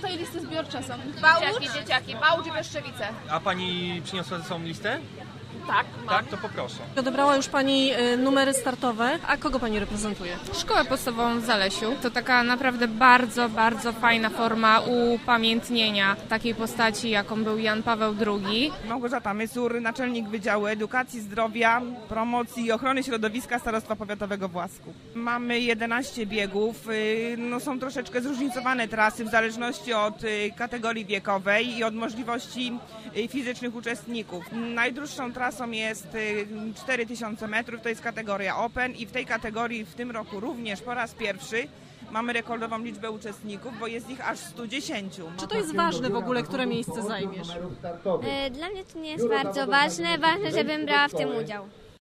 tutaj listy zbiorcze są. Dzieciaki, Bałcz i Pieszczewice. A pani przyniosła ze sobą listę? Tak, Tak, to poproszę. Odebrała już pani numery startowe, a kogo pani reprezentuje? Szkołę podstawową w Zalesiu. To taka naprawdę bardzo, bardzo fajna forma upamiętnienia takiej postaci, jaką był Jan Paweł II. Małgorzata Mysur, naczelnik Wydziału Edukacji, Zdrowia, Promocji i Ochrony Środowiska Starostwa Powiatowego w Łasku. Mamy 11 biegów, są troszeczkę zróżnicowane trasy w zależności od kategorii wiekowej i od możliwości fizycznych uczestników. Najdłuższą trasą jest 4000 metrów, to jest kategoria Open i w tej kategorii w tym roku również po raz pierwszy mamy rekordową liczbę uczestników, bo jest ich aż 110. Czy to jest ważne w ogóle, które miejsce zajmiesz? Dla mnie to nie jest bardzo ważne, żebym brała w tym udział.